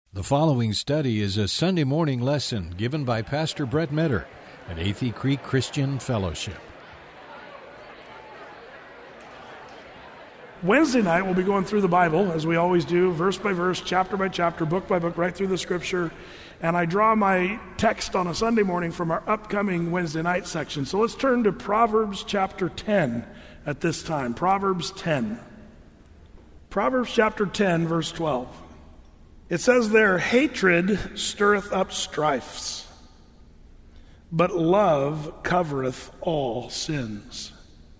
The following study is a Sunday morning lesson given by Pastor Brett Metter at Athey Creek Christian Fellowship. Wednesday night, we'll be going through the Bible, as we always do, verse by verse, chapter by chapter, book by book, right through the Scripture. And I draw my text on a Sunday morning from our upcoming Wednesday night section. So let's turn to Proverbs chapter 10 at this time. Proverbs 10. Proverbs chapter 10, verse 12. It says there, "Hatred stirreth up strifes, but love covereth all sins."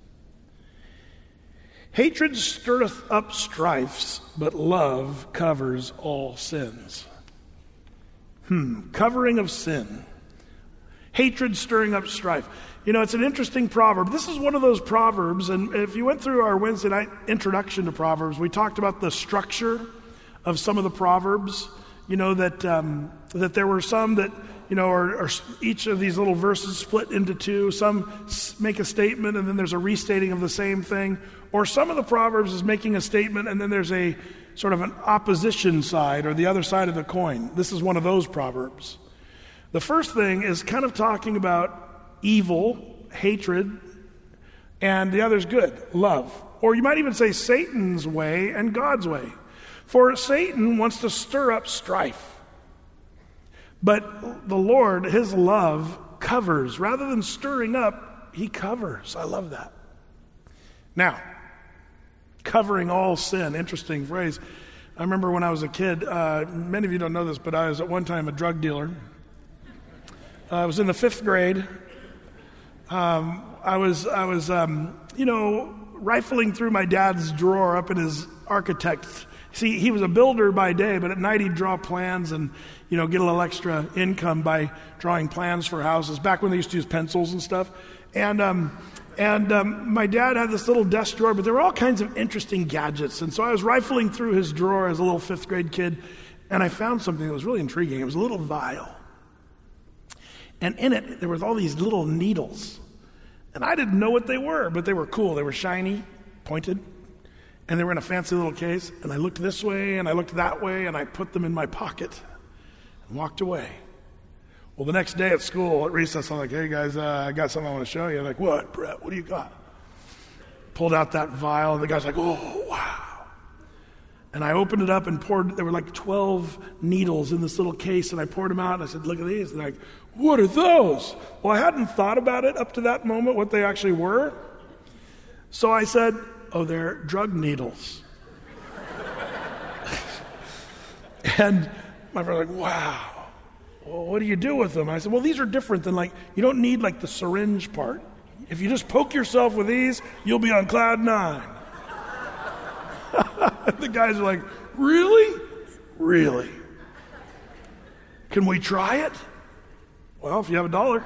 Hatred stirreth up strifes, but love covers all sins. Covering of sin. Hatred stirring up strife. You know, it's an interesting proverb. This is one of those proverbs, and if you went through our Wednesday night introduction to Proverbs, we talked about the structure of some of the Proverbs. You know, that there were some that, you know, are each of these little verses split into two. Some make a statement and then there's a restating of the same thing. Or some of the Proverbs is making a statement and then there's a sort of an opposition side or the other side of the coin. This is one of those Proverbs. The first thing is kind of talking about evil, hatred, and the other's good, love. Or you might even say Satan's way and God's way. For Satan wants to stir up strife. But the Lord, his love, covers. Rather than stirring up, he covers. I love that. Now, covering all sin, interesting phrase. I remember when I was a kid, many of you don't know this, but I was at one time a drug dealer. I was in the 5th grade. I was rifling through my dad's drawer up in his architect's. See, he was a builder by day, but at night he'd draw plans and, you know, get a little extra income by drawing plans for houses, back when they used to use pencils and stuff. And my dad had this little desk drawer, but there were all kinds of interesting gadgets. And so I was rifling through his drawer as a little 5th grade kid, and I found something that was really intriguing. It was a little vial. And in it, there was all these little needles. And I didn't know what they were, but they were cool. They were shiny, pointed. And they were in a fancy little case, and I looked this way, and I looked that way, and I put them in my pocket and walked away. Well, the next day at school, at recess, I'm like, "Hey, guys, I got something I want to show you." I'm like, "What, Brett? What do you got?" Pulled out that vial, and the guy's like, "Oh, wow." And I opened it up and poured, there were like 12 needles in this little case, and I poured them out, and I said, "Look at these." And they're like, "What are those?" Well, I hadn't thought about it up to that moment, what they actually were. So I said, "Oh, they're drug needles." And my brother's like, "Wow, well, what do you do with them?" I said, "Well, these are different than, like, you don't need like the syringe part. If you just poke yourself with these, you'll be on cloud 9. The guys are like, "Really? Really? Can we try it?" Well, if you have $1.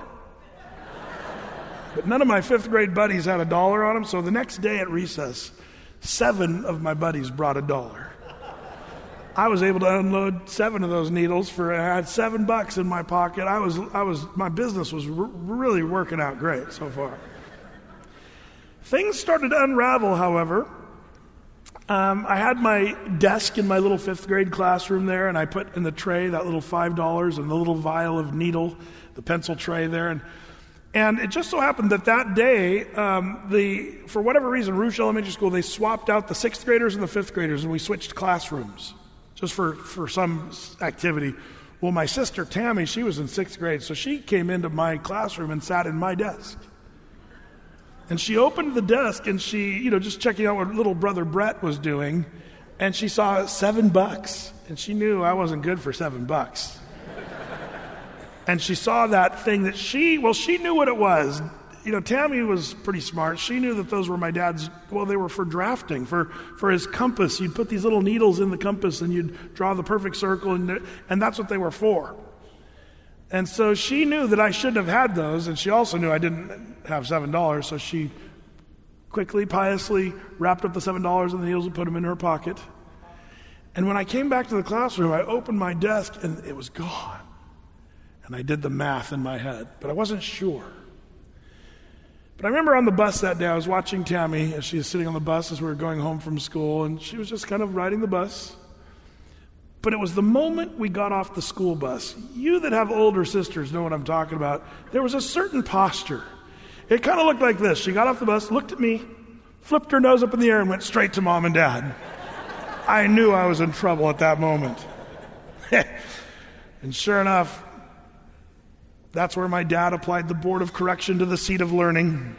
But none of my 5th grade buddies had $1 on them, so the next day at recess, 7 of my buddies brought $1. I was able to unload 7 of those needles I had $7 in my pocket. My business was really working out great so far. Things started to unravel, however. I had my desk in my little 5th grade classroom there, and I put in the tray that little $5 and the little vial of needle, the pencil tray there, and it just so happened that day, for whatever reason, Rouge Elementary School, they swapped out the 6th graders and the 5th graders, and we switched classrooms just for some activity. Well, my sister Tammy, she was in 6th grade, so she came into my classroom and sat in my desk. And she opened the desk, and she, just checking out what little brother Brett was doing, and she saw $7, and she knew I wasn't good for $7. And she saw that thing that she knew what it was. Tammy was pretty smart. She knew that those were my dad's, they were for drafting, for his compass. You'd put these little needles in the compass and you'd draw the perfect circle, and that's what they were for. And so she knew that I shouldn't have had those, and she also knew I didn't have $7, so she quickly, piously wrapped up the $7 in the needles and put them in her pocket. And when I came back to the classroom, I opened my desk, and it was gone. And I did the math in my head, but I wasn't sure. But I remember on the bus that day, I was watching Tammy as she was sitting on the bus as we were going home from school, and she was just kind of riding the bus. But it was the moment we got off the school bus. You that have older sisters know what I'm talking about. There was a certain posture. It kind of looked like this. She got off the bus, looked at me, flipped her nose up in the air, and went straight to Mom and Dad. I knew I was in trouble at that moment. And sure enough, that's where my dad applied the board of correction to the seat of learning.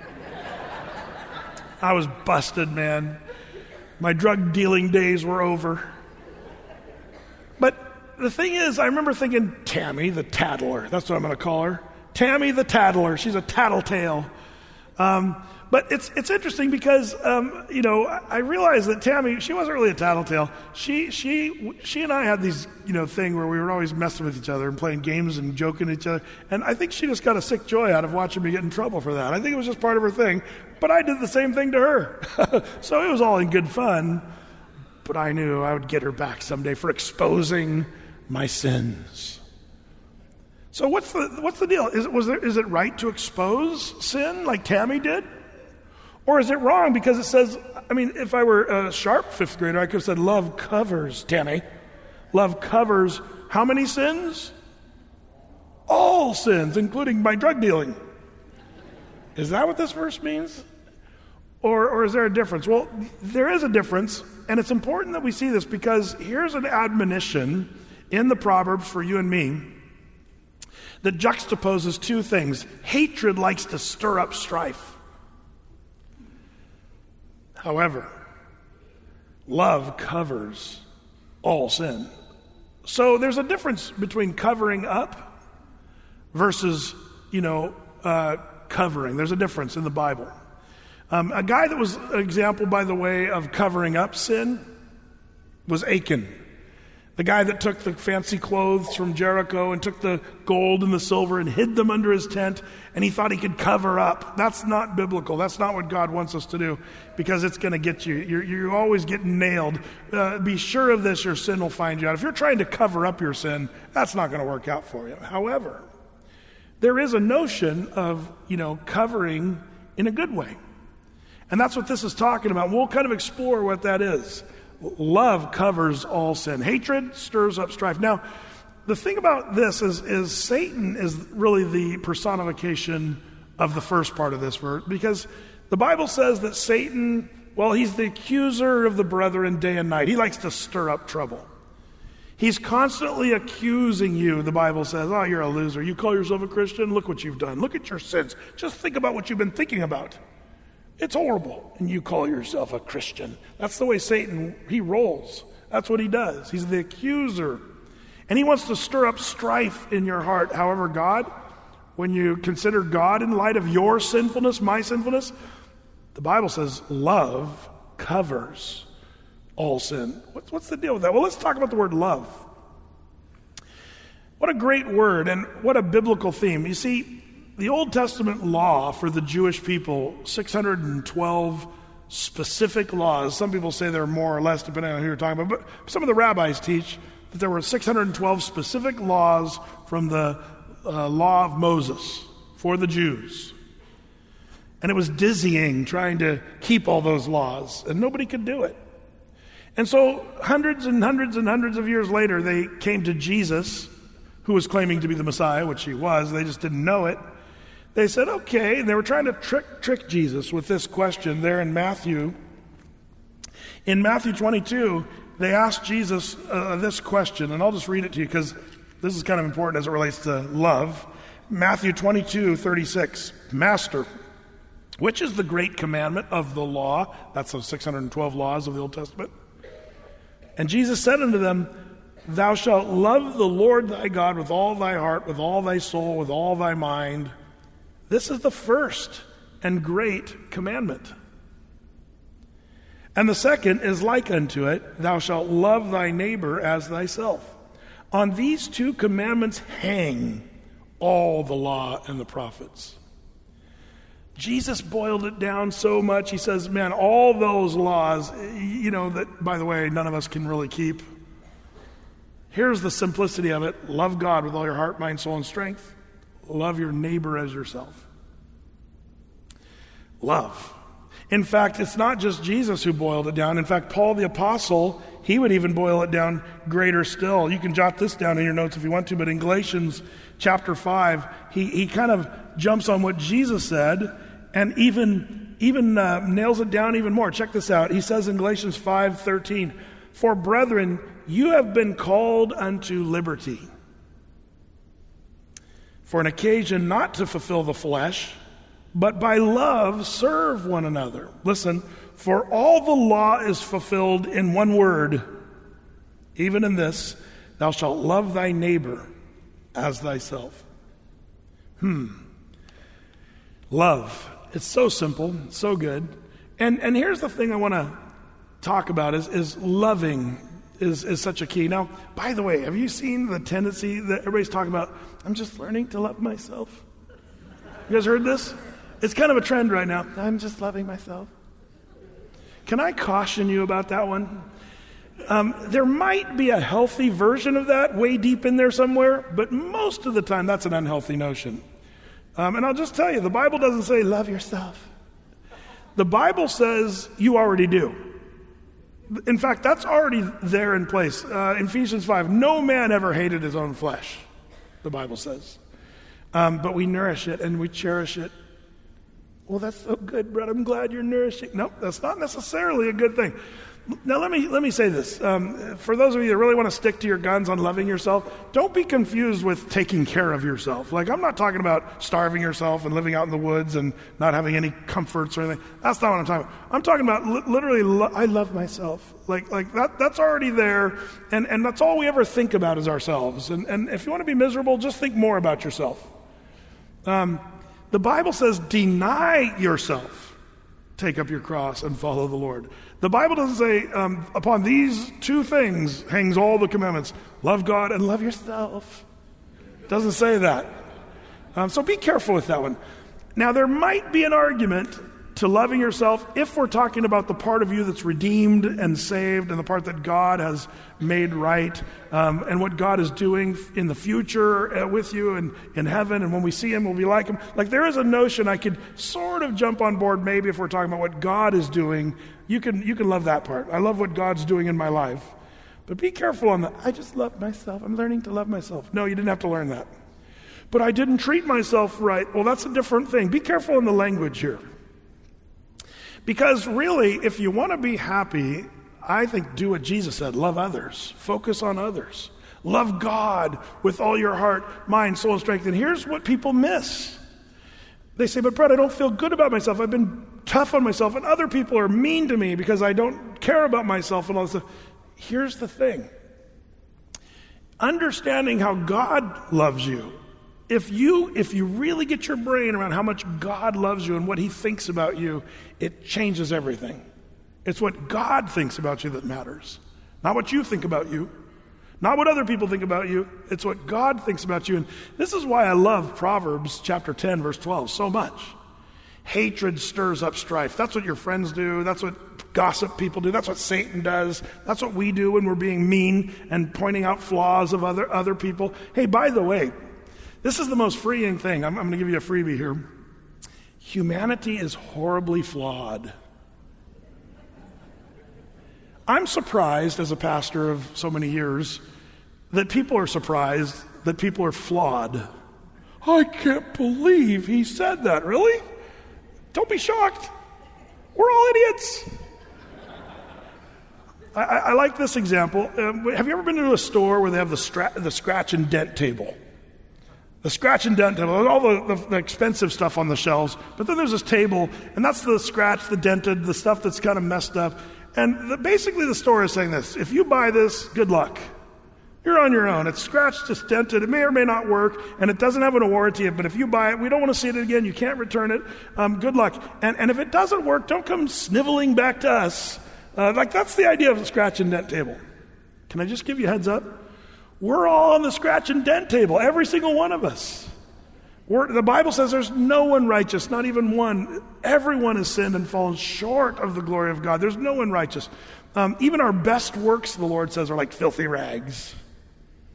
I was busted, man. My drug dealing days were over. But the thing is, I remember thinking, Tammy the Tattler. That's what I'm going to call her. Tammy the Tattler. She's a tattletale. But it's interesting because, I realized that Tammy, she wasn't really a tattletale. She and I had these, thing where we were always messing with each other and playing games and joking at each other. And I think she just got a sick joy out of watching me get in trouble for that. I think it was just part of her thing. But I did the same thing to her. So it was all in good fun. But I knew I would get her back someday for exposing my sins. So what's the deal? Is it right to expose sin like Tammy did? Or is it wrong because it says, if I were a sharp fifth grader, I could have said, love covers, Tammy. Love covers how many sins? All sins, including my drug dealing. Is that what this verse means? Or is there a difference? Well, there is a difference, and it's important that we see this because here's an admonition in the Proverbs for you and me that juxtaposes two things. Hatred likes to stir up strife. However, love covers all sin. So there's a difference between covering up versus, covering. There's a difference in the Bible. A guy that was an example, by the way, of covering up sin was Achan. The guy that took the fancy clothes from Jericho and took the gold and the silver and hid them under his tent, and he thought he could cover up. That's not biblical. That's not what God wants us to do, because it's going to get you. You're always getting nailed. Be sure of this, your sin will find you out. If you're trying to cover up your sin, that's not going to work out for you. However, there is a notion of, covering in a good way. And that's what this is talking about. We'll kind of explore what that is. Love covers all sin. Hatred stirs up strife. Now, the thing about this is Satan is really the personification of the first part of this verse, because the Bible says that Satan, he's the accuser of the brethren day and night. He likes to stir up trouble. He's constantly accusing you, the Bible says. Oh, you're a loser. You call yourself a Christian? Look what you've done. Look at your sins. Just think about what you've been thinking about. It's horrible. And you call yourself a Christian. That's the way Satan, he rolls. That's what he does. He's the accuser. And he wants to stir up strife in your heart. However, God, when you consider God in light of your sinfulness, my sinfulness, the Bible says love covers all sin. What's the deal with that? Well, let's talk about the word love. What a great word and what a biblical theme. You see, the Old Testament law for the Jewish people, 612 specific laws. Some people say there are more or less depending on who you're talking about, but some of the rabbis teach that there were 612 specific laws from the law of Moses for the Jews. And it was dizzying trying to keep all those laws, and nobody could do it. And so hundreds and hundreds and hundreds of years later, they came to Jesus, who was claiming to be the Messiah, which he was. They just didn't know it. They said, okay, and they were trying to trick Jesus with this question there in Matthew. In Matthew 22, they asked Jesus this question, and I'll just read it to you because this is kind of important as it relates to love. Matthew 22:36, Master, which is the great commandment of the law? That's the 612 laws of the Old Testament. And Jesus said unto them, Thou shalt love the Lord thy God with all thy heart, with all thy soul, with all thy mind. This is the first and great commandment. And the second is like unto it, Thou shalt love thy neighbor as thyself. On these two commandments hang all the law and the prophets. Jesus boiled it down so much. He says, man, all those laws, that, by the way, none of us can really keep. Here's the simplicity of it. Love God with all your heart, mind, soul, and strength. Love your neighbor as yourself. Love. In fact, it's not just Jesus who boiled it down. In fact, Paul the Apostle, he would even boil it down greater still. You can jot this down in your notes if you want to, but in Galatians chapter 5, he kind of jumps on what Jesus said and even nails it down even more. Check this out. He says in Galatians 5:13, "For brethren, you have been called unto liberty, for an occasion not to fulfill the flesh, but by love serve one another." Listen, "For all the law is fulfilled in one word, even in this, thou shalt love thy neighbor as thyself." Love. It's so simple, so good. And here's the thing I want to talk about is loving is such a key. Now, by the way, have you seen the tendency that everybody's talking about, I'm just learning to love myself? You guys heard this? It's kind of a trend right now. I'm just loving myself. Can I caution you about that one? There might be a healthy version of that way deep in there somewhere, but most of the time that's an unhealthy notion. And I'll just tell you, the Bible doesn't say love yourself. The Bible says you already do. In fact, that's already there in place. In Ephesians 5, no man ever hated his own flesh, the Bible says. But we nourish it and we cherish it. Well, that's so good, Brett. I'm glad you're nourishing. No, that's not necessarily a good thing. Now, let me say this. For those of you that really want to stick to your guns on loving yourself, don't be confused with taking care of yourself. Like, I'm not talking about starving yourself and living out in the woods and not having any comforts or anything. That's not what I'm talking about. I'm talking about literally, I love myself. Like that's already there, and that's all we ever think about is ourselves. And if you want to be miserable, just think more about yourself. The Bible says, deny yourself, take up your cross, and follow the Lord. The Bible doesn't say, upon these two things hangs all the commandments. Love God and love yourself. It doesn't say that. So be careful with that one. Now, there might be an argument to loving yourself if we're talking about the part of you that's redeemed and saved and the part that God has made right, and what God is doing in the future with you and in heaven, and when we see him, we'll be like him. Like, there is a notion I could sort of jump on board maybe if we're talking about what God is doing. You can love that part. I love what God's doing in my life. But be careful on that. I just love myself. I'm learning to love myself. No, you didn't have to learn that. But I didn't treat myself right. Well, that's a different thing. Be careful in the language here. Because really, if you want to be happy, I think do what Jesus said. Love others. Focus on others. Love God with all your heart, mind, soul, and strength. And here's what people miss. They say, but Brett, I don't feel good about myself. I've been tough on myself, and other people are mean to me because I don't care about myself and all this stuff. Here's the thing. Understanding how God loves you. If you really get your brain around how much God loves you and what he thinks about you, it changes everything. It's what God thinks about you that matters. Not what you think about you. Not what other people think about you. It's what God thinks about you. And this is why I love Proverbs chapter 10, verse 12 so much. Hatred stirs up strife. That's what your friends do. That's what gossip people do. That's what Satan does. That's what we do when we're being mean and pointing out flaws of other people. Hey, by the way, this is the most freeing thing. I'm going to give you a freebie here. Humanity is horribly flawed. I'm surprised as a pastor of so many years that people are surprised that people are flawed. I can't believe he said that. Really? Don't be shocked. We're all idiots. I like this example. Have you ever been to a store where they have the scratch and dent table? The scratch and dent table, all the expensive stuff on the shelves, but then there's this table, and that's the scratch, the dented, the stuff that's kind of messed up. And basically the store is saying this: if you buy this, good luck. You're on your own. It's scratched, it's dented, it may or may not work, and it doesn't have a warranty, but if you buy it, we don't want to see it again, you can't return it, good luck. And if it doesn't work, don't come sniveling back to us. Like, that's the idea of the scratch and dent table. Can I just give you a heads up? We're all on the scratch and dent table, every single one of us. The Bible says there's no one righteous, not even one. Everyone has sinned and fallen short of the glory of God. There's no one righteous. Even our best works, the Lord says, are like filthy rags.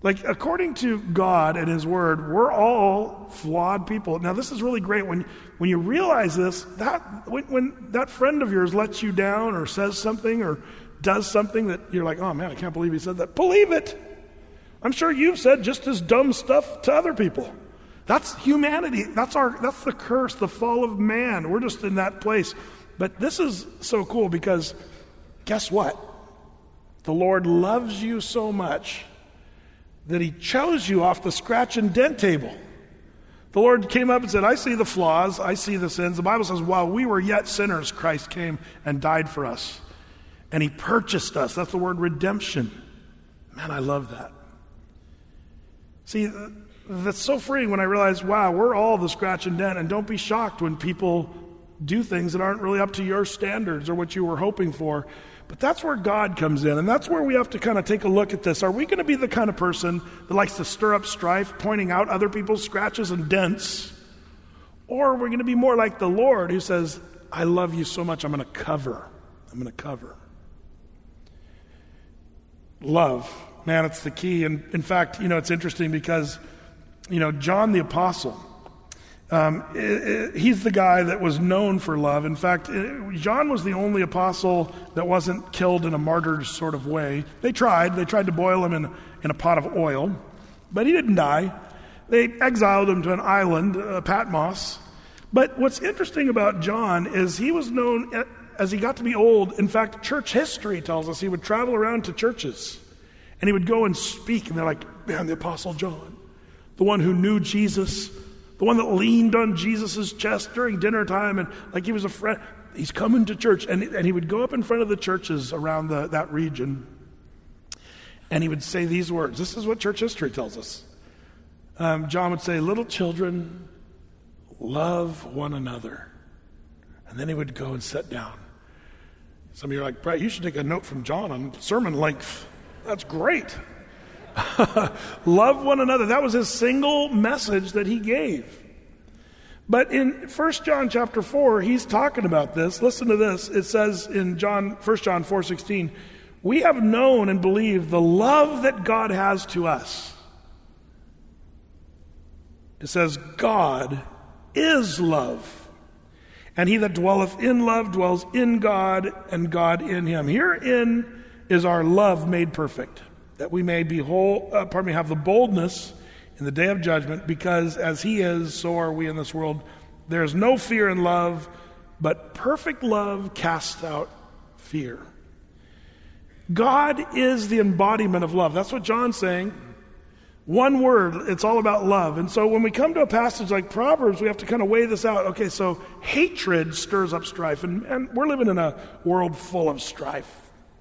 Like, according to God and His Word, we're all flawed people. Now, this is really great. When you realize this, when that friend of yours lets you down or says something or does something that you're like, oh man, I can't believe he said that. Believe it. I'm sure you've said just as dumb stuff to other people. That's humanity. That's the curse, the fall of man. We're just in that place. But this is so cool because guess what? The Lord loves you so much that He chose you off the scratch and dent table. The Lord came up and said, I see the flaws, I see the sins. The Bible says, while we were yet sinners, Christ came and died for us. And He purchased us. That's the word redemption. Man, I love that. See, that's so freeing when I realize, wow, we're all the scratch and dent. And don't be shocked when people do things that aren't really up to your standards or what you were hoping for. But that's where God comes in, and that's where we have to kind of take a look at this. Are we going to be the kind of person that likes to stir up strife, pointing out other people's scratches and dents? Or are we going to be more like the Lord who says, I love you so much, I'm going to cover. I'm going to cover. Love. Man, it's the key. And in fact, it's interesting because, John the Apostle, he's the guy that was known for love. In fact, John was the only apostle that wasn't killed in a martyr sort of way. They tried to boil him in a pot of oil, but he didn't die. They exiled him to an island, Patmos. But what's interesting about John is he was known as he got to be old. In fact, church history tells us he would travel around to churches and he would go and speak, and they're like, man, the Apostle John, the one who knew Jesus, the one that leaned on Jesus' chest during dinner time, and like he was a friend. He's coming to church. And he would go up in front of the churches around that region, and he would say these words. This is what church history tells us. John would say, little children, love one another. And then he would go and sit down. Some of you are like, Brett, you should take a note from John on sermon length. That's great. Love one another. That was his single message that he gave. But in 1 John chapter 4, he's talking about this. Listen to this. It says in 1 John 4:16, we have known and believed the love that God has to us. It says, God is love. And he that dwelleth in love dwells in God, and God in him. Herein is our love made perfect, that we may have the boldness in the day of judgment, because as he is, so are we in this world. There is no fear in love, but perfect love casts out fear. God is the embodiment of love. That's what John's saying. One word, it's all about love. And so when we come to a passage like Proverbs, we have to kind of weigh this out. Okay, so hatred stirs up strife, and we're living in a world full of strife.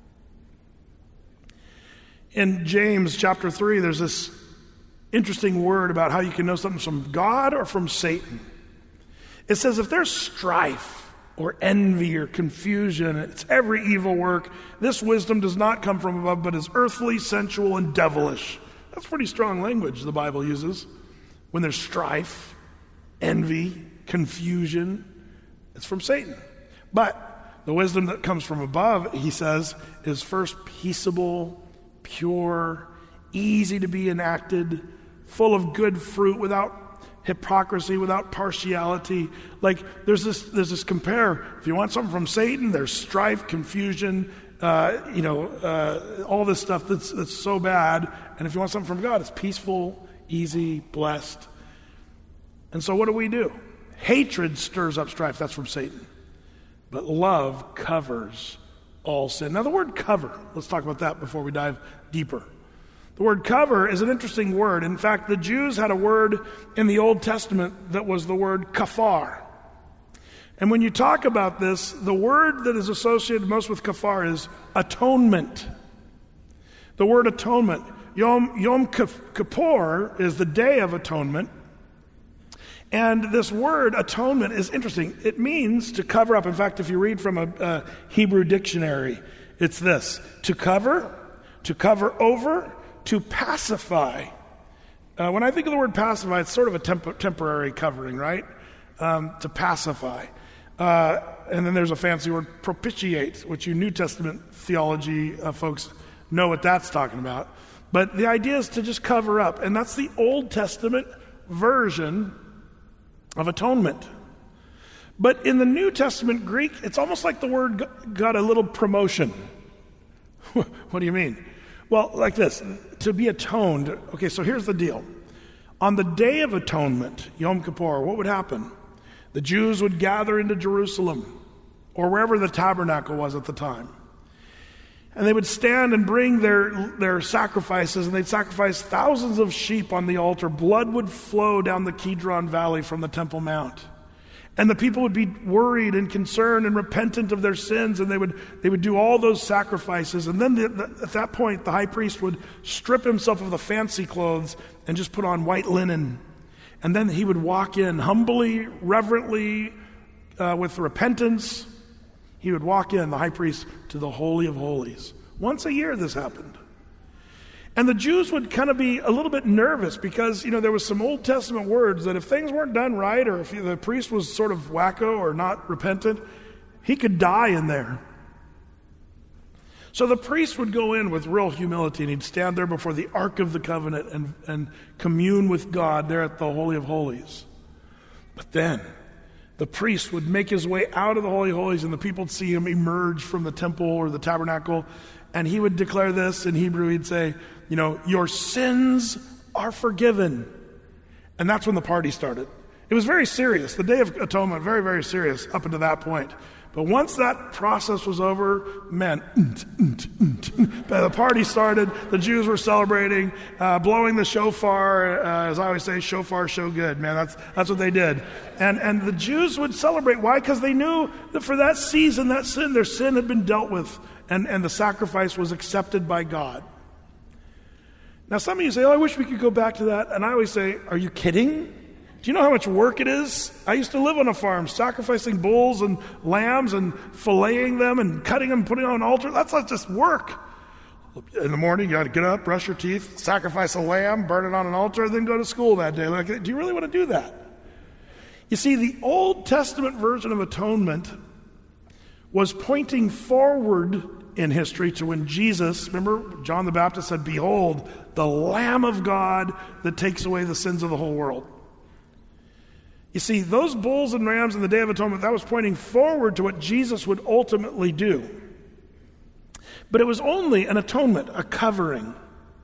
In James chapter 3, there's this interesting word about how you can know something's from God or from Satan. It says if there's strife or envy or confusion, it's every evil work. This wisdom does not come from above, but is earthly, sensual, and devilish. That's pretty strong language the Bible uses. When there's strife, envy, confusion, it's from Satan. But the wisdom that comes from above, he says, is first peaceable, pure, easy to be enacted, full of good fruit, without hypocrisy, without partiality. Like there's this compare. If you want something from Satan, there's strife, confusion, all this stuff that's so bad. And if you want something from God, it's peaceful, easy, blessed. And so what do? Hatred stirs up strife. That's from Satan. But love covers all sin. Now the word cover, let's talk about that before we dive deeper. The word cover is an interesting word. In fact, the Jews had a word in the Old Testament that was the word kafar. And when you talk about this, the word that is associated most with kafar is atonement. The word atonement. Yom Kippur is the day of atonement. And this word atonement is interesting. It means to cover up. In fact, if you read from a Hebrew dictionary, it's this: to cover over, to pacify. When I think of the word pacify, it's sort of a temporary covering, right? To pacify. And then there's a fancy word, propitiate, which you New Testament theology folks know what that's talking about. But the idea is to just cover up. And that's the Old Testament version of atonement. But in the New Testament Greek, it's almost like the word got a little promotion. What do you mean? Well, like this, to be atoned. Okay, so here's the deal. On the Day of Atonement, Yom Kippur, what would happen? The Jews would gather into Jerusalem, or wherever the tabernacle was at the time. And they would stand and bring their sacrifices, and they'd sacrifice thousands of sheep on the altar. Blood would flow down the Kidron Valley from the Temple Mount. And the people would be worried and concerned and repentant of their sins, and they would do all those sacrifices. And then at that point, the high priest would strip himself of the fancy clothes and just put on white linen. And then he would walk in humbly, reverently, with repentance. He would walk in, the high priest, to the Holy of Holies. Once a year this happened. And the Jews would kind of be a little bit nervous because, there was some Old Testament words that if things weren't done right, or if the priest was sort of wacko or not repentant, he could die in there. So the priest would go in with real humility, and he'd stand there before the Ark of the Covenant and commune with God there at the Holy of Holies. But then the priest would make his way out of the Holy of Holies, and the people would see him emerge from the temple or the tabernacle, and he would declare this in Hebrew. He'd say, your sins are forgiven. And that's when the party started. It was very serious. The Day of Atonement, very, very serious up until that point. But once that process was over, man, the party started. The Jews were celebrating, blowing the shofar. As I always say, shofar, show good. Man, that's what they did. And the Jews would celebrate. Why? Because they knew that for that season, their sin had been dealt with, and the sacrifice was accepted by God. Now, some of you say, I wish we could go back to that. And I always say, are you kidding? Do you know how much work it is? I used to live on a farm, sacrificing bulls and lambs and filleting them and cutting them, putting them on an altar. That's not just work. In the morning, you got to get up, brush your teeth, sacrifice a lamb, burn it on an altar, then go to school that day. Do you really want to do that? You see, the Old Testament version of atonement was pointing forward in history to when Jesus, remember, John the Baptist said, "Behold, the Lamb of God that takes away the sins of the whole world." You see, those bulls and rams in the Day of Atonement, that was pointing forward to what Jesus would ultimately do. But it was only an atonement, a covering.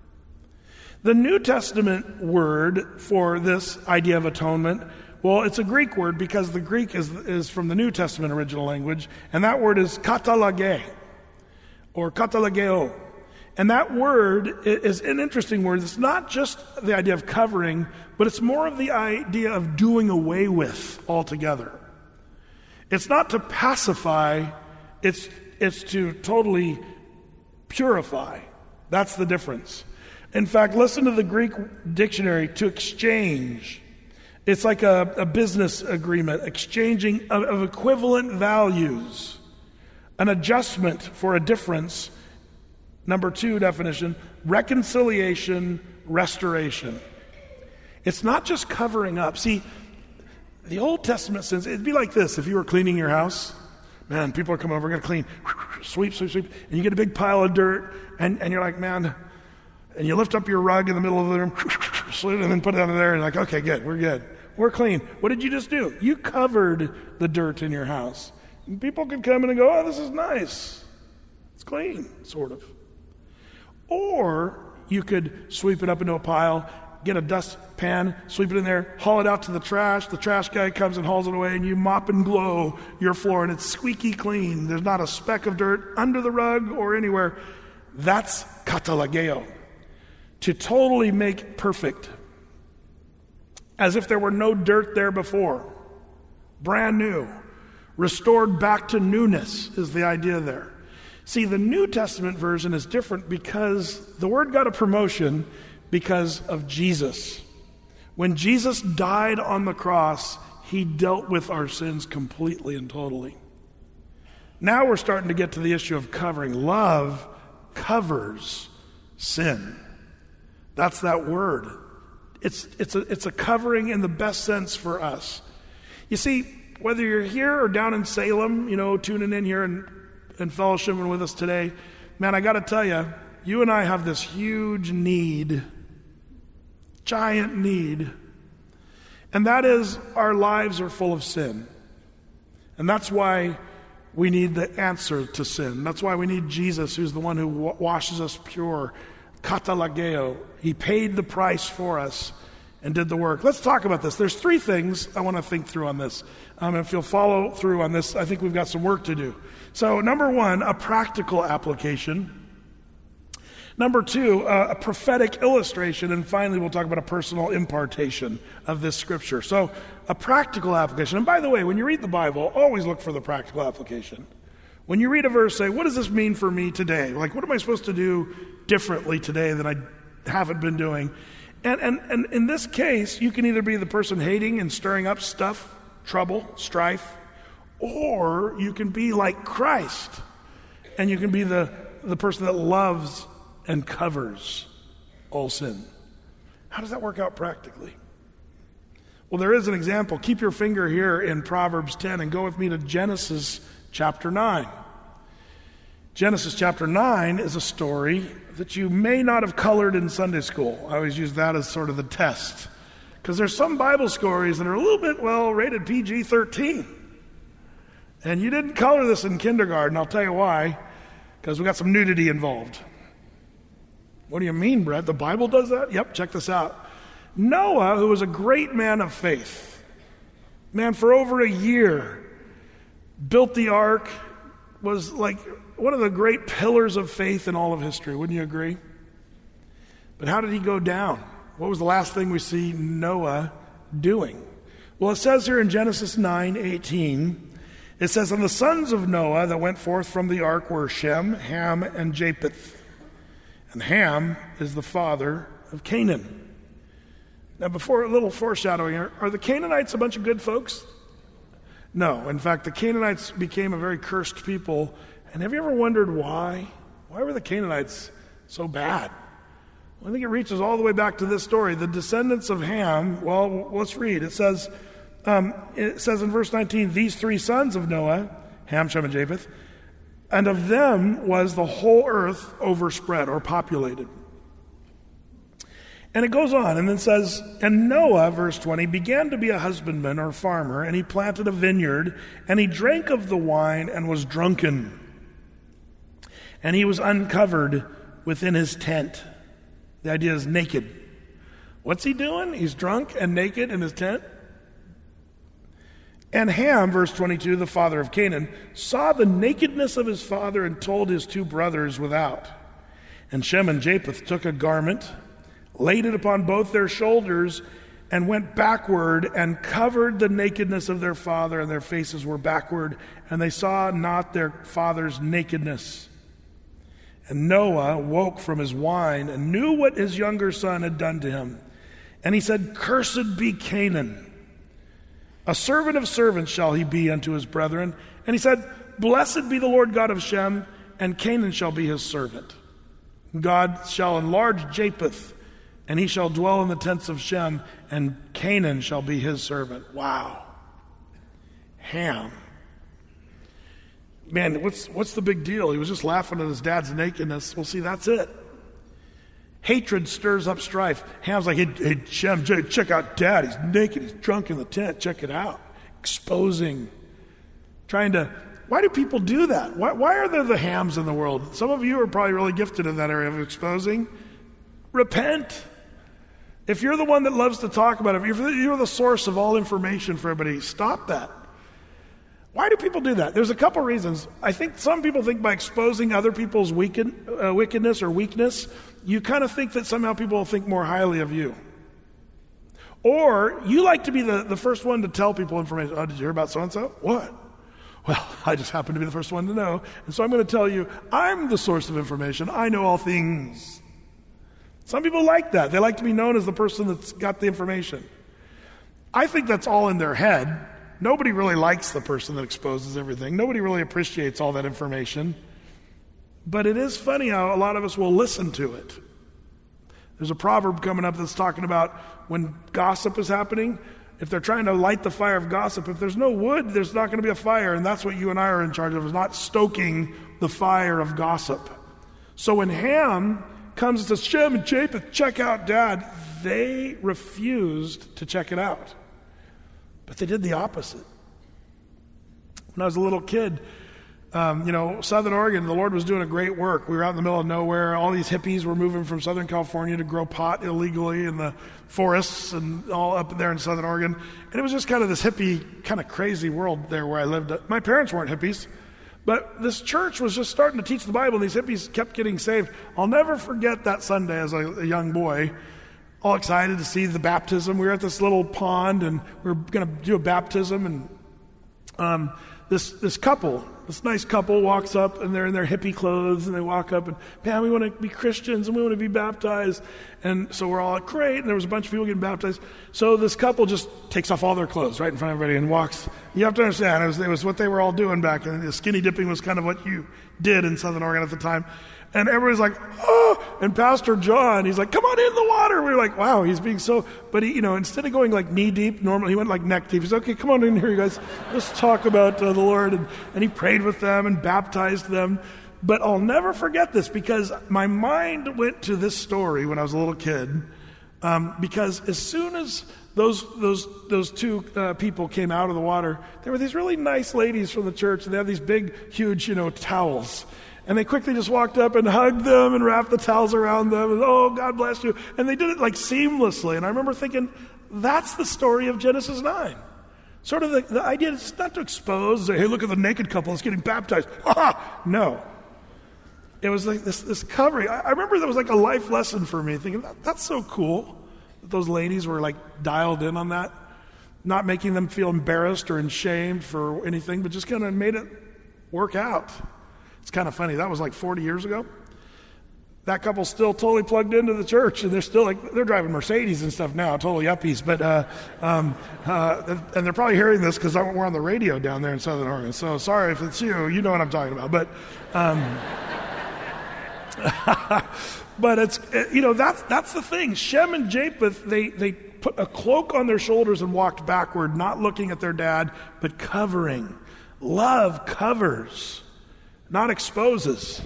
The New Testament word for this idea of atonement, well, it's a Greek word because the Greek is from the New Testament original language, and that word is katalage, or katalageo. And that word is an interesting word. It's not just the idea of covering, but it's more of the idea of doing away with altogether. It's not to pacify, it's to totally purify. That's the difference. In fact, listen to the Greek dictionary, to exchange. It's like a business agreement, exchanging of equivalent values, an adjustment for a difference. Number 2 definition, reconciliation, restoration. It's not just covering up. See, the Old Testament says, it'd be like this. If you were cleaning your house, man, people are coming over, we're going to clean, sweep, sweep, sweep, and you get a big pile of dirt, and you're like, man, and you lift up your rug in the middle of the room, and then put it under there, and like, okay, good, we're clean. What did you just do? You covered the dirt in your house. And people could come in and go, oh, this is nice. It's clean, sort of. Or you could sweep it up into a pile, get a dustpan, sweep it in there, haul it out to the trash. The trash guy comes and hauls it away, and you mop and glow your floor, and it's squeaky clean. There's not a speck of dirt under the rug or anywhere. That's katalageo, to totally make perfect, as if there were no dirt there before. Brand new, restored back to newness is the idea there. See, the New Testament version is different because the word got a promotion because of Jesus. When Jesus died on the cross, he dealt with our sins completely and totally. Now we're starting to get to the issue of covering. Love covers sin. That's that word. It's a covering in the best sense for us. You see, whether you're here or down in Salem, tuning in here and fellowshipping with us today, man, I got to tell you, you and I have this huge need, giant need, and that is our lives are full of sin. And that's why we need the answer to sin. That's why we need Jesus, who's the one who washes us pure. Katalageo. He paid the price for us and did the work. Let's talk about this. There's three things I want to think through on this. If you'll follow through on this, I think we've got some work to do. So, number one, a practical application. Number two, a prophetic illustration. And finally, we'll talk about a personal impartation of this scripture. So, a practical application. And by the way, when you read the Bible, always look for the practical application. When you read a verse, say, what does this mean for me today? Like, what am I supposed to do differently today than I haven't been doing? And in this case, you can either be the person hating and stirring up stuff, trouble, strife, or you can be like Christ, and you can be the person that loves and covers all sin. How does that work out practically? Well, there is an example. Keep your finger here in Proverbs 10 and go with me to Genesis chapter 9. Genesis chapter 9 is a story that you may not have colored in Sunday school. I always use that as sort of the test. Because there's some Bible stories that are a little bit, rated PG-13. And you didn't color this in kindergarten. I'll tell you why. Because we got some nudity involved. What do you mean, Brett? The Bible does that? Yep, check this out. Noah, who was a great man of faith, man, for over a year, built the ark, was like one of the great pillars of faith in all of history. Wouldn't you agree? But how did he go down? What was the last thing we see Noah doing? Well, it says here in Genesis 9:18, it says, and the sons of Noah that went forth from the ark were Shem, Ham, and Japheth. And Ham is the father of Canaan. Now, before a little foreshadowing here, are the Canaanites a bunch of good folks? No. In fact, the Canaanites became a very cursed people. And have you ever wondered why? Why were the Canaanites so bad? Well, I think it reaches all the way back to this story. The descendants of Ham, well, let's read. It says in verse 19, these three sons of Noah, Ham, Shem, and Japheth, and of them was the whole earth overspread or populated. And it goes on and then says, and Noah, verse 20, began to be a husbandman or farmer, and he planted a vineyard, and he drank of the wine and was drunken. And he was uncovered within his tent. The idea is naked. What's he doing? He's drunk and naked in his tent. And Ham, verse 22, the father of Canaan, saw the nakedness of his father and told his two brothers without. And Shem and Japheth took a garment, laid it upon both their shoulders, and went backward and covered the nakedness of their father, and their faces were backward, and they saw not their father's nakedness. And Noah woke from his wine and knew what his younger son had done to him. And he said, cursed be Canaan. A servant of servants shall he be unto his brethren. And he said, blessed be the Lord God of Shem, and Canaan shall be his servant. God shall enlarge Japheth, and he shall dwell in the tents of Shem, and Canaan shall be his servant. Wow. Ham. Man, what's the big deal? He was just laughing at his dad's nakedness. Well, see, that's it. Hatred stirs up strife. Ham's like, hey Shem, check out Dad. He's naked. He's drunk in the tent. Check it out. Exposing. Why do people do that? Why are there the Hams in the world? Some of you are probably really gifted in that area of exposing. Repent. If you're the one that loves to talk about it, if you're the source of all information for everybody, stop that. Why do people do that? There's a couple reasons. I think some people think by exposing other people's wickedness or weakness, you kind of think that somehow people will think more highly of you. Or you like to be the first one to tell people information. Oh, did you hear about so-and-so? What? Well, I just happen to be the first one to know. And so I'm going to tell you, I'm the source of information. I know all things. Some people like that. They like to be known as the person that's got the information. I think that's all in their head. Nobody really likes the person that exposes everything. Nobody really appreciates all that information. But it is funny how a lot of us will listen to it. There's a proverb coming up that's talking about when gossip is happening, if they're trying to light the fire of gossip, if there's no wood, there's not going to be a fire. And that's what you and I are in charge of, is not stoking the fire of gossip. So when Ham comes and says, Shem and Japheth, check out Dad, they refused to check it out. But they did the opposite. When I was a little kid, Southern Oregon, the Lord was doing a great work. We were out in the middle of nowhere. All these hippies were moving from Southern California to grow pot illegally in the forests and all up there in Southern Oregon. And it was just kind of this hippie, kind of crazy world there where I lived. My parents weren't hippies, but this church was just starting to teach the Bible, and these hippies kept getting saved. I'll never forget that Sunday as a young boy, all excited to see the baptism. We were at this little pond, and we were going to do a baptism, and this couple, this nice couple walks up, and they're in their hippie clothes, and they walk up, and, man, we want to be Christians, and we want to be baptized. And so we're all like, great, and there was a bunch of people getting baptized. So this couple just takes off all their clothes right in front of everybody and walks. You have to understand, it was what they were all doing back then. The skinny dipping was kind of what you did in Southern Oregon at the time. And everybody's like, oh, and Pastor John, he's like, come on in the water. We were like, wow, he's being so, but he, instead of going like knee deep, normally he went like neck deep. He's like, okay, come on in here, you guys. Let's talk about the Lord. And he prayed with them and baptized them. But I'll never forget this because my mind went to this story when I was a little kid. Because as soon as those two people came out of the water, there were these really nice ladies from the church, and they had these big, huge, towels. And they quickly just walked up and hugged them and wrapped the towels around them. And, oh, God bless you. And they did it like seamlessly. And I remember thinking, that's the story of Genesis 9. Sort of the idea is not to expose, hey, look at the naked couple that's getting baptized. No. It was like this covering. I remember that was like a life lesson for me, thinking, that's so cool that those ladies were like dialed in on that. Not making them feel embarrassed or ashamed for anything, but just kind of made it work out. It's kind of funny. That was like 40 years ago. That couple's still totally plugged into the church, and they're still they're driving Mercedes and stuff now, total yuppies. But and they're probably hearing this because we're on the radio down there in Southern Oregon. So sorry if it's you know what I'm talking about. But but it's that's the thing. Shem and Japheth, they put a cloak on their shoulders and walked backward, not looking at their dad, but covering. Love covers, not exposes.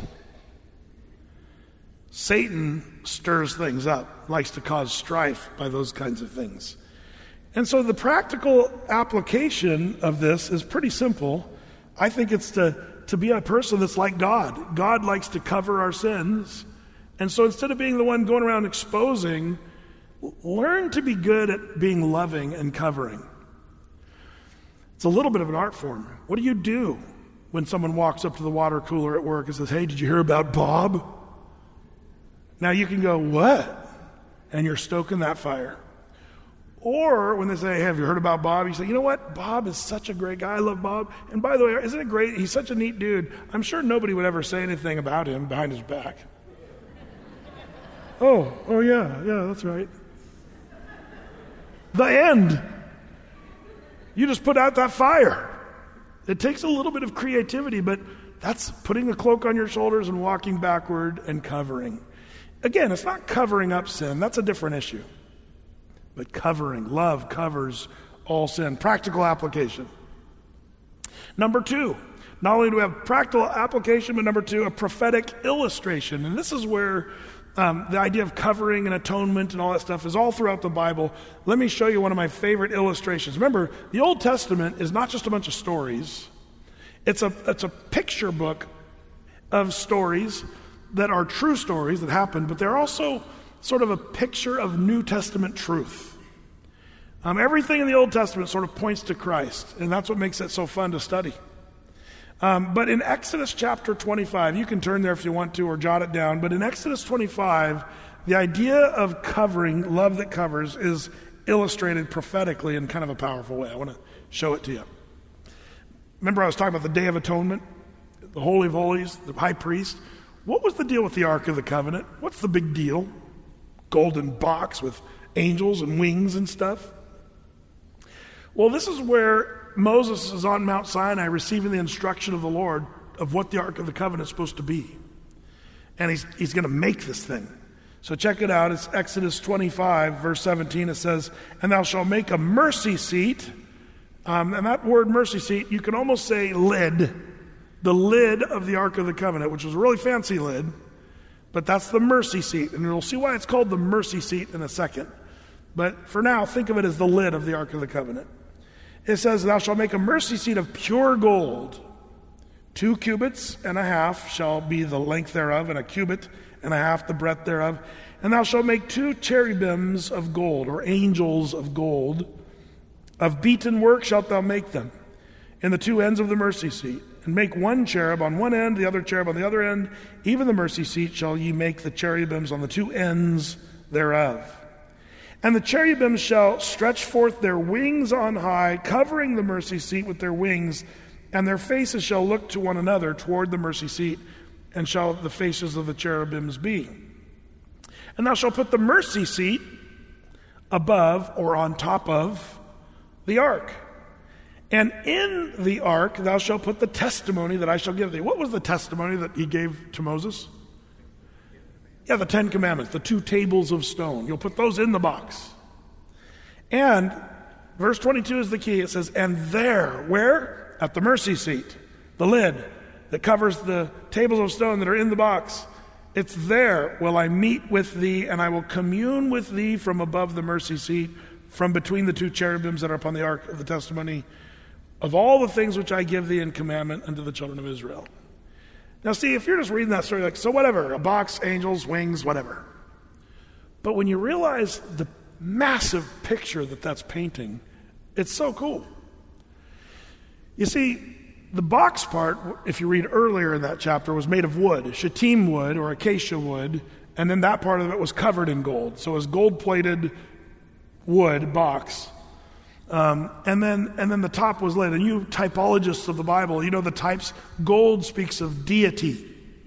Satan stirs things up, likes to cause strife by those kinds of things. And so the practical application of this is pretty simple. I think it's to be a person that's like God. God likes to cover our sins. And so instead of being the one going around exposing, learn to be good at being loving and covering. It's a little bit of an art form. What do you do when someone walks up to the water cooler at work and says, hey, did you hear about Bob? Now you can go, what? And you're stoking that fire. Or when they say, hey, have you heard about Bob? You say, you know what? Bob is such a great guy. I love Bob. And by the way, isn't it great? He's such a neat dude. I'm sure nobody would ever say anything about him behind his back. Oh, yeah, that's right. The end. You just put out that fire. It takes a little bit of creativity, but that's putting a cloak on your shoulders and walking backward and covering. Again, it's not covering up sin. That's a different issue. But covering, love covers all sin. Practical application. Number 2, not only do we have practical application, but number 2, a prophetic illustration. And this is where the idea of covering and atonement and all that stuff is all throughout the Bible. Let me show you one of my favorite illustrations. Remember, the Old Testament is not just a bunch of stories. It's a picture book of stories that are true stories that happened, but they're also sort of a picture of New Testament truth. Everything in the Old Testament sort of points to Christ, and that's what makes it so fun to study. But in Exodus chapter 25, you can turn there if you want to or jot it down, but in Exodus 25, the idea of covering, love that covers, is illustrated prophetically in kind of a powerful way. I want to show it to you. Remember I was talking about the Day of Atonement, the Holy of Holies, the high priest. What was the deal with the Ark of the Covenant? What's the big deal? Golden box with angels and wings and stuff. Well, this is where Moses is on Mount Sinai receiving the instruction of the Lord of what the Ark of the Covenant is supposed to be. And he's going to make this thing. So check it out. It's Exodus 25, verse 17. It says, and thou shalt make a mercy seat. And that word mercy seat, you can almost say lid. The lid of the Ark of the Covenant, which was a really fancy lid. But that's the mercy seat, and you'll see why it's called the mercy seat in a second. But for now, think of it as the lid of the Ark of the Covenant. It says, thou shalt make a mercy seat of pure gold. 2 cubits and a half shall be the length thereof, and 1.5 cubits the breadth thereof. And thou shalt make 2 cherubims of gold, or angels of gold. Of beaten work shalt thou make them, in the 2 ends of the mercy seat. And make 1 cherub on one end, the other cherub on the other end. Even the mercy seat shall ye make the cherubims on the 2 ends thereof. And the cherubims shall stretch forth their wings on high, covering the mercy seat with their wings, and their faces shall look to one another toward the mercy seat, and shall the faces of the cherubims be. And thou shalt put the mercy seat above or on top of the ark. And in the ark thou shalt put the testimony that I shall give thee. What was the testimony that he gave to Moses? Yeah, the 10 Commandments, the 2 tables of stone. You'll put those in the box. And verse 22 is the key. It says, and there, where? At the mercy seat, the lid that covers the tables of stone that are in the box. It's there will I meet with thee, and I will commune with thee from above the mercy seat, from between the 2 cherubims that are upon the ark of the testimony, of all the things which I give thee in commandment unto the children of Israel. Now see, if you're just reading that story, like, so whatever, a box, angels, wings, whatever. But when you realize the massive picture that that's painting, it's so cool. You see, the box part, if you read earlier in that chapter, was made of wood, shittim wood or acacia wood, and then that part of it was covered in gold. So it was gold-plated wood box. And then the top was lit. And you typologists of the Bible, you know the types. Gold speaks of deity.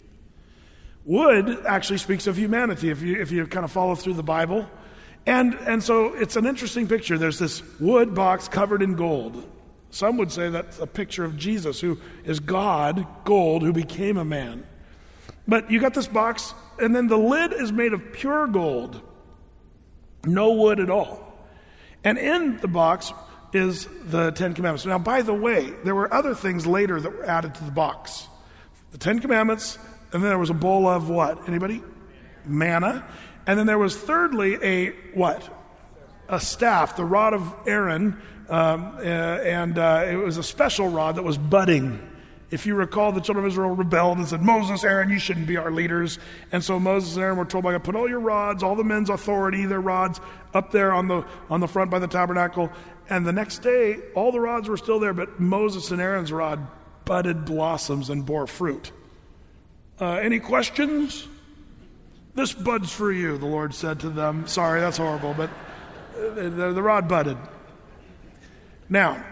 Wood actually speaks of humanity, if you kind of follow through the Bible. And so it's an interesting picture. There's this wood box covered in gold. Some would say that's a picture of Jesus, who is God, gold, who became a man. But you got this box, and then the lid is made of pure gold. No wood at all. And in the box is the 10 Commandments. Now, by the way, there were other things later that were added to the box. The 10 Commandments, and then there was a bowl of what? Anybody? Manna. And then there was thirdly a what? A staff, the rod of Aaron, and it was a special rod that was budding. If you recall, the children of Israel rebelled and said, Moses, Aaron, you shouldn't be our leaders. And so Moses and Aaron were told by God, put all your rods, all the men's authority, their rods, up there on the front by the tabernacle. And the next day, all the rods were still there, but Moses and Aaron's rod budded blossoms and bore fruit. Any questions? This buds for you, the Lord said to them. Sorry, that's horrible, but the rod budded. Now,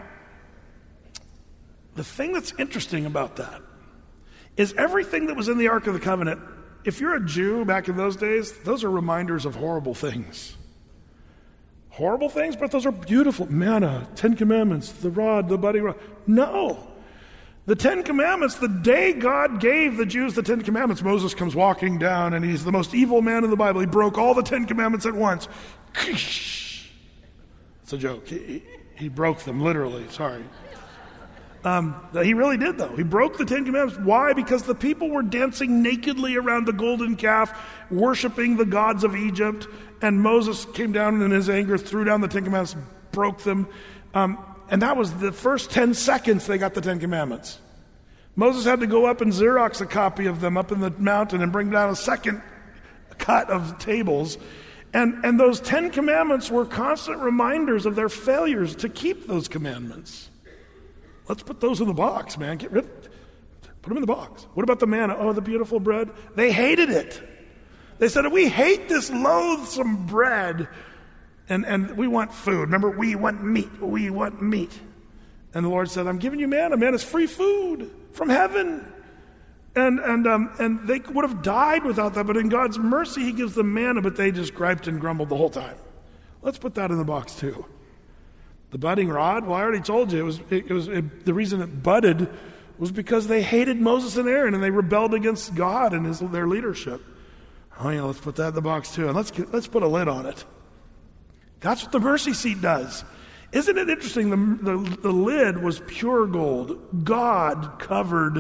the thing that's interesting about that is everything that was in the Ark of the Covenant, if you're a Jew back in those days, those are reminders of horrible things. Horrible things, but those are beautiful. Manna, 10 Commandments, the rod, the budding rod. No. The 10 Commandments, the day God gave the Jews the 10 Commandments, Moses comes walking down, and he's the most evil man in the Bible. He broke all the 10 Commandments at once. It's a joke. He broke them, literally. Sorry. He really did, though. He broke the 10 Commandments. Why? Because the people were dancing nakedly around the golden calf, worshiping the gods of Egypt, and Moses came down and in his anger threw down the 10 Commandments, broke them. And that was the first 10 seconds they got the 10 Commandments. Moses had to go up and Xerox a copy of them up in the mountain and bring down a second cut of tables. And those 10 Commandments were constant reminders of their failures to keep those commandments. Let's put those in the box, man. Put them in the box. What about the manna? Oh, the beautiful bread. They hated it. They said, we hate this loathsome bread. And we want food. Remember, we want meat. We want meat. And the Lord said, I'm giving you manna. Manna's free food from heaven. And they would have died without that. But in God's mercy, He gives them manna. But they just griped and grumbled the whole time. Let's put that in the box too. The budding rod, well, I already told you, the reason it budded was because they hated Moses and Aaron and they rebelled against God and their leadership. Oh yeah, let's put that in the box too, and let's put a lid on it. That's what the mercy seat does. Isn't it interesting? The lid was pure gold. God covered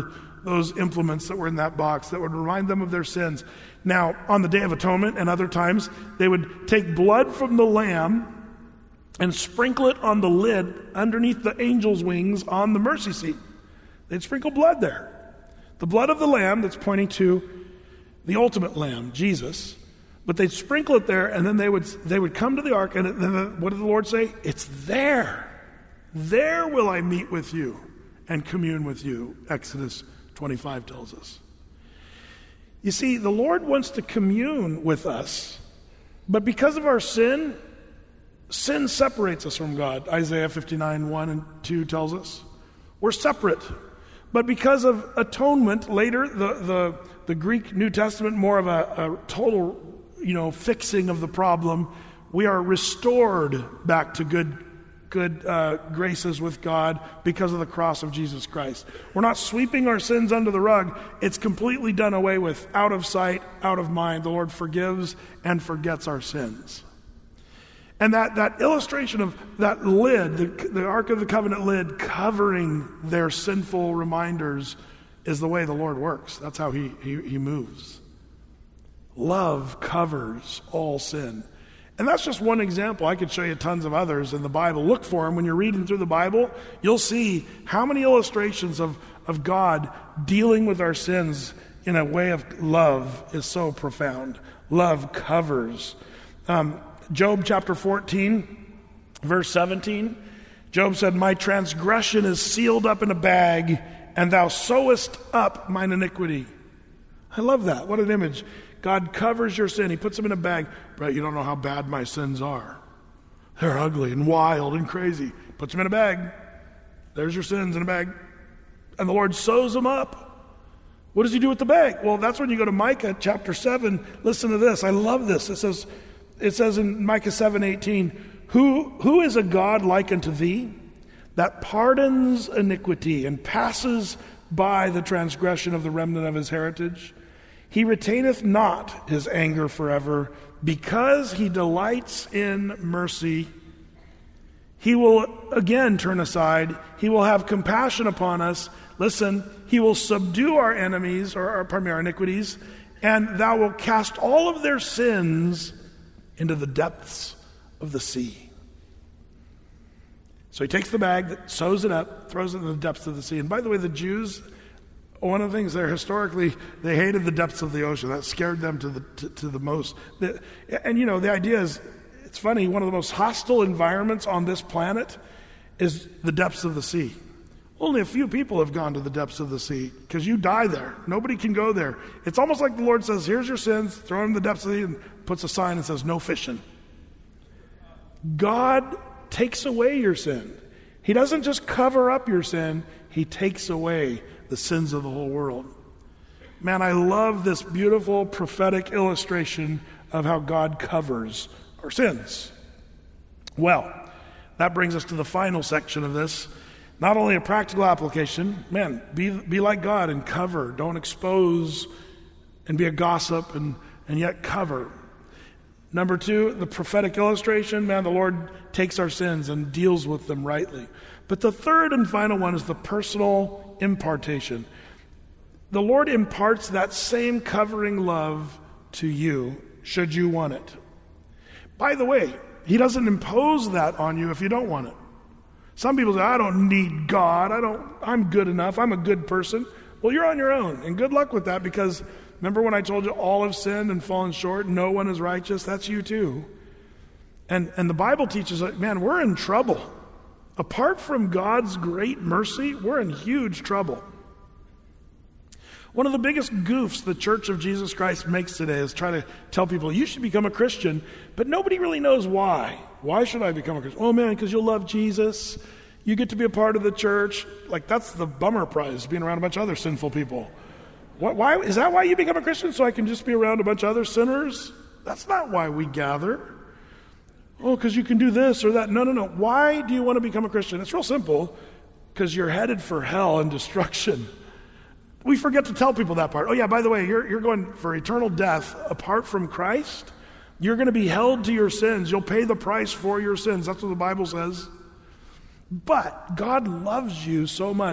those implements that were in that box that would remind them of their sins. Now, on the Day of Atonement and other times, they would take blood from the lamb and sprinkle it on the lid underneath the angel's wings on the mercy seat. They'd sprinkle blood there. The blood of the lamb that's pointing to the ultimate lamb, Jesus. But they'd sprinkle it there, and then they would come to the ark, and then what did the Lord say? It's there. There will I meet with you and commune with you, Exodus 25 tells us. You see, the Lord wants to commune with us, but because of our sin separates us from God. Isaiah 59, 1 and 2 tells us. We're separate. But because of atonement, later, the Greek New Testament, more of a total, fixing of the problem, we are restored back to good graces with God because of the cross of Jesus Christ. We're not sweeping our sins under the rug. It's completely done away with, out of sight, out of mind. The Lord forgives and forgets our sins. And that illustration of that lid, the Ark of the Covenant lid covering their sinful reminders, is the way the Lord works. That's how he moves. Love covers all sin. And that's just one example. I could show you tons of others in the Bible. Look for them. When you're reading through the Bible, you'll see how many illustrations of God dealing with our sins in a way of love is so profound. Love covers. Job chapter 14, verse 17, Job said, "My transgression is sealed up in a bag, and thou sewest up mine iniquity." I love that. What an image. God covers your sin. He puts them in a bag. Brett, you don't know how bad my sins are. They're ugly and wild and crazy. Puts them in a bag. There's your sins in a bag. And the Lord sews them up. What does he do with the bag? Well, that's when you go to Micah chapter 7. Listen to this. I love this. It says in Micah 7:18, Who is a God like unto thee, that pardons iniquity and passes by the transgression of the remnant of his heritage? He retaineth not his anger forever, because he delights in mercy. He will again turn aside. He will have compassion upon us. Listen, he will subdue our enemies, or our iniquities, and thou wilt cast all of their sins into the depths of the sea. So he takes the bag, sews it up, throws it in the depths of the sea. And by the way, the Jews, one of the things there historically, they hated the depths of the ocean. That scared them to the most. The idea is, it's funny, one of the most hostile environments on this planet is the depths of the sea. Only a few people have gone to the depths of the sea, because you die there. Nobody can go there. It's almost like the Lord says, here's your sins, throw them in the depths of the sea, and puts a sign and says, no fishing. God takes away your sin. He doesn't just cover up your sin, he takes away the sins of the whole world. Man, I love this beautiful prophetic illustration of how God covers our sins. Well, that brings us to the final section of this. Not only a practical application, man, be like God and cover. Don't expose and be a gossip and yet cover. Number 2, the prophetic illustration. Man, the Lord takes our sins and deals with them rightly. But the third and final one is the personal impartation. The Lord imparts that same covering love to you, should you want it. By the way, he doesn't impose that on you if you don't want it. Some people say, I don't need God. I'm good enough. I'm a good person. Well, you're on your own. And good luck with that, because remember when I told you all have sinned and fallen short, no one is righteous? That's you too. And the Bible teaches that, man, we're in trouble. Apart from God's great mercy, we're in huge trouble. One of the biggest goofs the Church of Jesus Christ makes today is try to tell people, you should become a Christian, but nobody really knows why. Why should I become a Christian? Oh man, because you'll love Jesus. You get to be a part of the church. Like, that's the bummer prize, being around a bunch of other sinful people. Why is that why you become a Christian? So I can just be around a bunch of other sinners? That's not why we gather. Oh, because you can do this or that. No. Why do you want to become a Christian? It's real simple. Because you're headed for hell and destruction. We forget to tell people that part. Oh yeah, by the way, you're going for eternal death apart from Christ. You're going to be held to your sins. You'll pay the price for your sins. That's what the Bible says. But God loves you so much,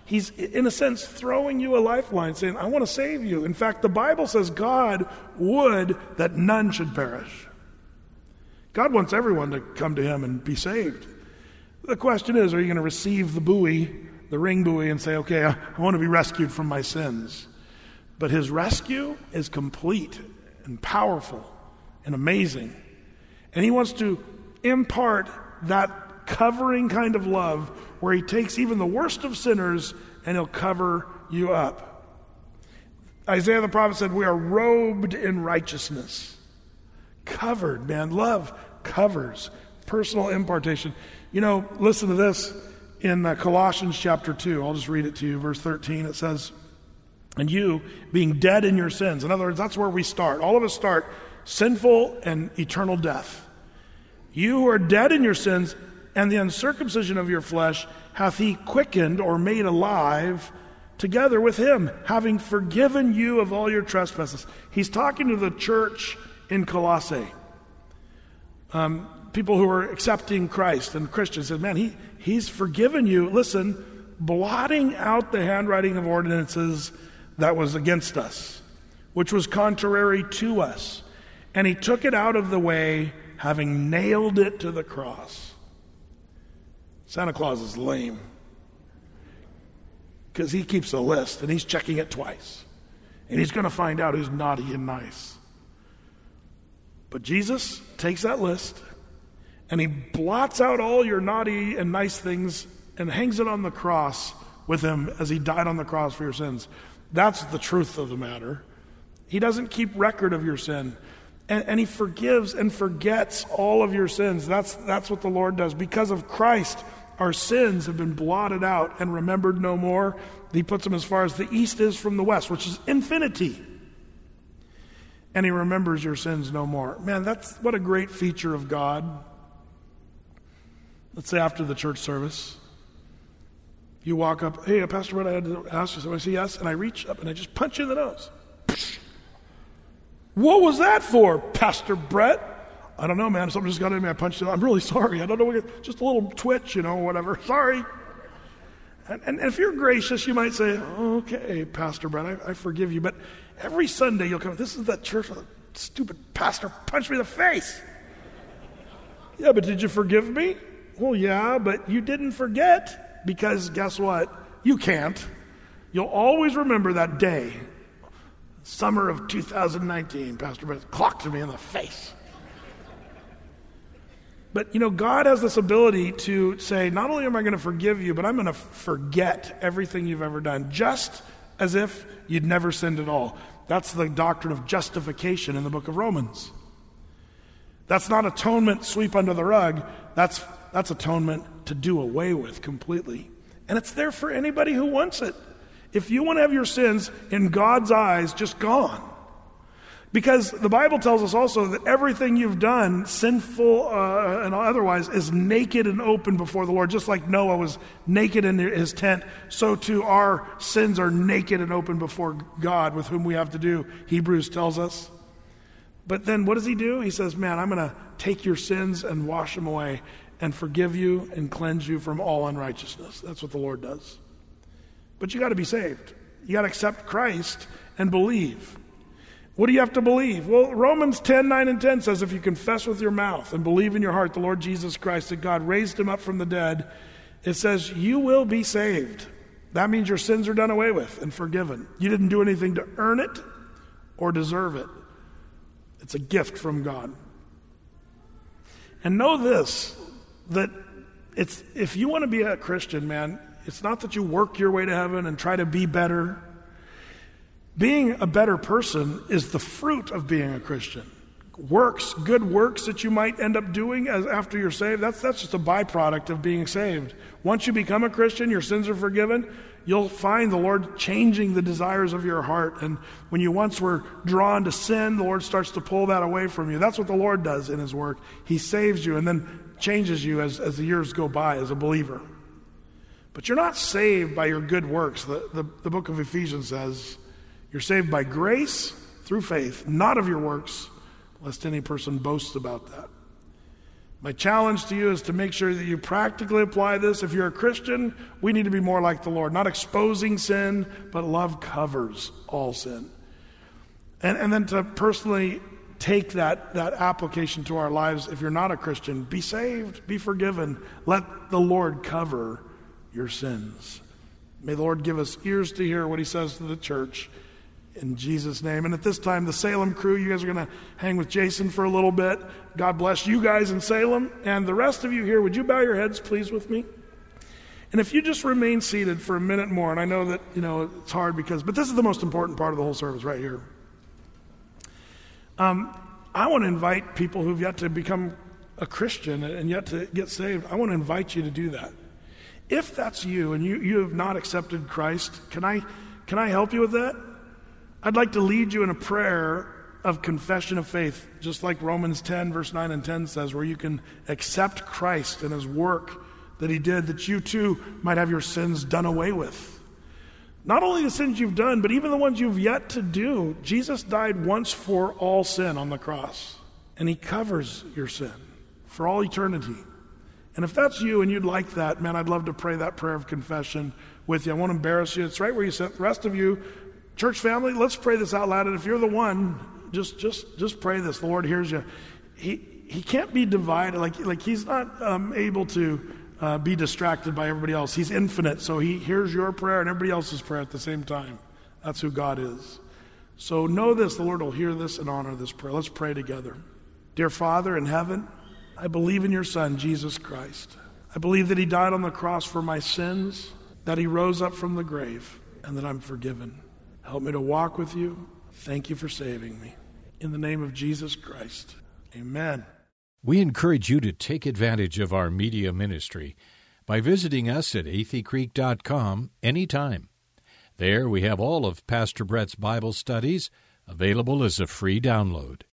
He's, in a sense, throwing you a lifeline, saying, I want to save you. In fact, the Bible says God would that none should perish. God wants everyone to come to him and be saved. The question is, are you going to receive the buoy, the ring buoy, and say, okay, I want to be rescued from my sins? But his rescue is complete and powerful and amazing. And he wants to impart that covering kind of love where he takes even the worst of sinners and he'll cover you up. Isaiah the prophet said, we are robed in righteousness. Covered, man. Love covers. Personal impartation. You know, listen to this in Colossians chapter 2. I'll just read it to you. Verse 13, it says, and you, being dead in your sins. In other words, that's where we start. All of us start sinful and eternal death. You who are dead in your sins and the uncircumcision of your flesh hath he quickened or made alive together with him, having forgiven you of all your trespasses. He's talking to the church in Colossae. People who are accepting Christ and Christians said, man, he's forgiven you. Listen, blotting out the handwriting of ordinances that was against us, which was contrary to us. And he took it out of the way, having nailed it to the cross. Santa Claus is lame because he keeps a list and he's checking it twice. And he's going to find out who's naughty and nice. But Jesus takes that list and he blots out all your naughty and nice things and hangs it on the cross with him as he died on the cross for your sins. That's the truth of the matter. He doesn't keep record of your sin. And he forgives and forgets all of your sins. That's what the Lord does. Because of Christ, our sins have been blotted out and remembered no more. He puts them as far as the east is from the west, which is infinity. And he remembers your sins no more. Man, that's what a great feature of God. Let's say after the church service, you walk up, hey, Pastor Brett, I had to ask you something. I say yes, and I reach up and I just punch you in the nose. What was that for, Pastor Brett? I don't know, man. Something just got in me. I punched it. I'm really sorry. I don't know. Just a little twitch, whatever. Sorry. And if you're gracious, you might say, okay, Pastor Brett, I forgive you. But every Sunday you'll come, this is that church where the stupid pastor punched me in the face. Yeah, but did you forgive me? Well, yeah, but you didn't forget because guess what? You can't. You'll always remember that day. Summer of 2019, Pastor Brett clocked me in the face. But, God has this ability to say, not only am I going to forgive you, but I'm going to forget everything you've ever done, just as if you'd never sinned at all. That's the doctrine of justification in the book of Romans. That's not atonement sweep under the rug. That's atonement to do away with completely. And it's there for anybody who wants it. If you want to have your sins in God's eyes just gone. Because the Bible tells us also that everything you've done, sinful and otherwise, is naked and open before the Lord. Just like Noah was naked in his tent, so too our sins are naked and open before God, with whom we have to do, Hebrews tells us. But then what does he do? He says, man, I'm going to take your sins and wash them away and forgive you and cleanse you from all unrighteousness. That's what the Lord does. But you got to be saved. You got to accept Christ and believe. What do you have to believe? Well, Romans 10:9 and 10 says, if you confess with your mouth and believe in your heart the Lord Jesus Christ, that God raised him up from the dead, it says you will be saved. That means your sins are done away with and forgiven. You didn't do anything to earn it or deserve it. It's a gift from God. And know this, that if you want to be a Christian, man, it's not that you work your way to heaven and try to be better. Being a better person is the fruit of being a Christian. Works, good works that you might end up doing after you're saved, that's just a byproduct of being saved. Once you become a Christian, your sins are forgiven, you'll find the Lord changing the desires of your heart. And when you once were drawn to sin, the Lord starts to pull that away from you. That's what the Lord does in his work. He saves you and then changes you as the years go by as a believer. But you're not saved by your good works. The book of Ephesians says you're saved by grace through faith, not of your works, lest any person boasts about that. My challenge to you is to make sure that you practically apply this. If you're a Christian, we need to be more like the Lord, not exposing sin, but love covers all sin. And then to personally take that application to our lives. If you're not a Christian, be saved, be forgiven. Let the Lord cover your sins. May the Lord give us ears to hear what he says to the church in Jesus' name. And at this time, the Salem crew, you guys are going to hang with Jason for a little bit. God bless you guys in Salem. And the rest of you here, would you bow your heads, please, with me? And if you just remain seated for a minute more, and I know that, it's hard but this is the most important part of the whole service right here. I want to invite people who've yet to become a Christian and yet to get saved. I want to invite you to do that. If that's you and you have not accepted Christ, can I help you with that? I'd like to lead you in a prayer of confession of faith, just like Romans 10, verse 9 and 10 says, where you can accept Christ and his work that he did, that you too might have your sins done away with. Not only the sins you've done, but even the ones you've yet to do. Jesus died once for all sin on the cross, and he covers your sin for all eternity. And if that's you and you'd like that, man, I'd love to pray that prayer of confession with you. I won't embarrass you. It's right where you sit. The rest of you, church family, let's pray this out loud. And if you're the one, just pray this. The Lord hears you. He can't be divided. Like he's not able to be distracted by everybody else. He's infinite, so he hears your prayer and everybody else's prayer at the same time. That's who God is. So know this, the Lord will hear this and honor this prayer. Let's pray together. Dear Father in heaven, I believe in your Son, Jesus Christ. I believe that he died on the cross for my sins, that he rose up from the grave, and that I'm forgiven. Help me to walk with you. Thank you for saving me. In the name of Jesus Christ, amen. We encourage you to take advantage of our media ministry by visiting us at atheycreek.com anytime. There we have all of Pastor Brett's Bible studies available as a free download.